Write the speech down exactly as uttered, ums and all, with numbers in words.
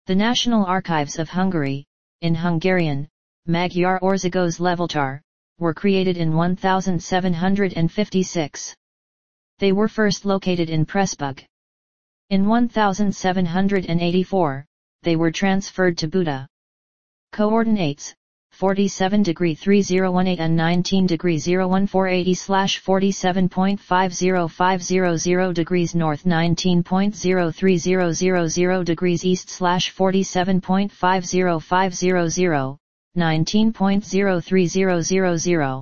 The National Archives of Hungary, in Hungarian, Magyar Országos Levéltár, were created in seventeen fifty-six. They were first located in Pressburg. In seventeen eighty-four, they were transferred to Buda. Coordinates, forty-seven degree three zero one eight and nineteen degree zero one four eighty slash forty-seven point five zero five zero zero degrees north nineteen point zero three zero zero zero degrees east slash forty-seven point five zero five zero zero, nineteen point zero three zero zero zero.